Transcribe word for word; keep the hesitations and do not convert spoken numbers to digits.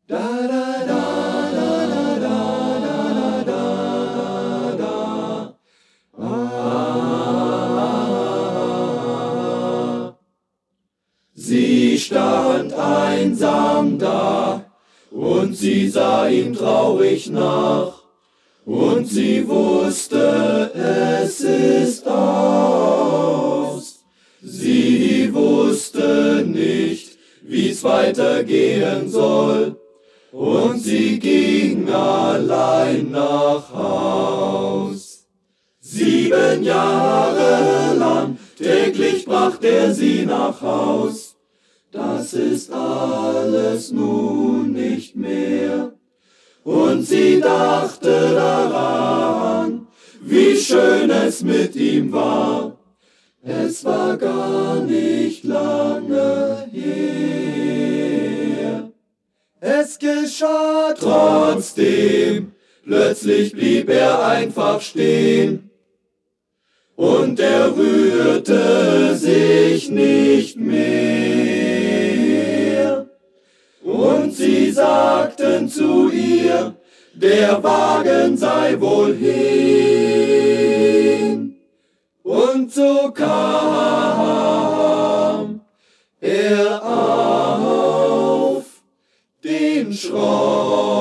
Da da da da da da da da da ah. Sie stand einsam da, und sie sah ihm traurig nach, und sie wusste, es ist aus. Sie wusste nicht, wie's weitergehen soll, und sie ging allein nach Haus. Sieben Jahre lang täglich bracht er sie nach Haus. Das ist alles nun nicht mehr. Und sie dachte daran, wie schön es mit ihm war. Es war gar nicht lange her. Es geschah trotzdem, plötzlich blieb er einfach stehen. Und er rührte sich nicht mehr. Und sie sagten zu ihr, der Wagen sei wohl hin. Und so kam er auf den Schrott.